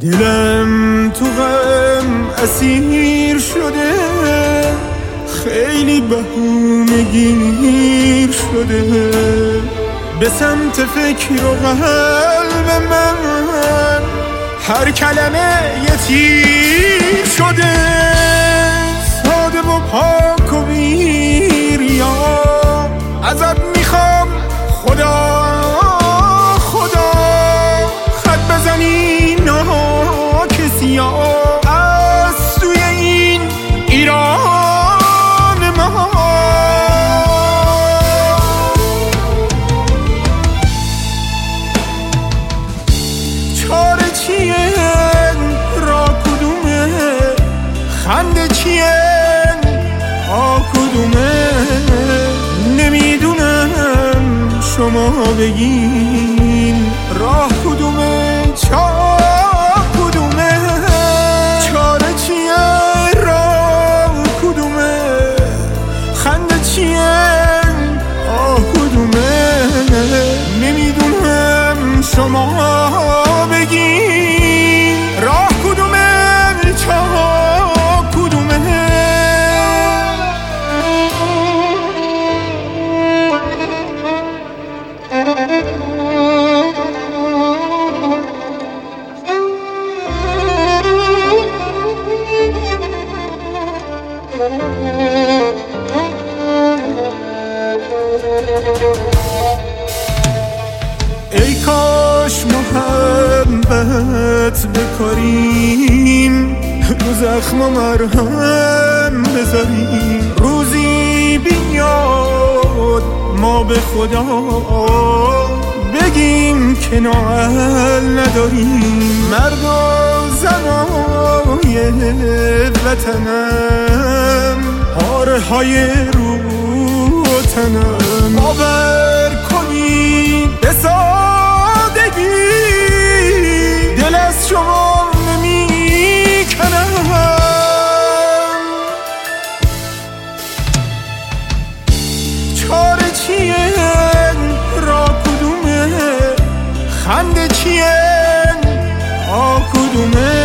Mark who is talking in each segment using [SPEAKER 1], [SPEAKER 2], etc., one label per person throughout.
[SPEAKER 1] دلم تو غم اسیر شده، خیلی بهونگیر شده، به سمت فکر و قلب من هر کلمه یه تیر شده. ساده و پاک و بیریا ازت میخوام خدا خدا، خط بزنی ناکسیا از سوی این ایران ما. چاره چیه؟ راه کدومه؟ خنده چیه؟ آه کدومه؟ نمیدونم شما بگین راه کدومه؟ چاه کدومه؟ چاره چیه؟ راه کدومه؟ خنده چیه؟ آه کدومه؟ نمیدونم شما بگین راه کدومه؟ چاه کدومه؟ ای کاش محبت بکاریم، رو زخم مرهم بذاریم، روزی بیاد ما به خدا بگیم که نااهل نداریم. مرد و زنای وطنم، پاره های رو تنم، باور کنید به سادگی دل از شما نمی کنم. چاره چیه؟ راه کدومه؟ خنده چیه؟ آه کدومه؟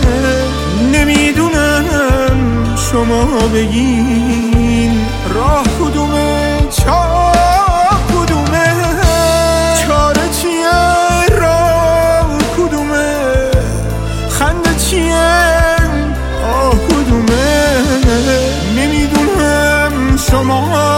[SPEAKER 1] نمیدونم شما بگین راه کدومه؟ چاه کدومه؟ چاره چیه؟ راه کدومه؟ خنده چیه؟ آه کدومه؟ نمیدونم شما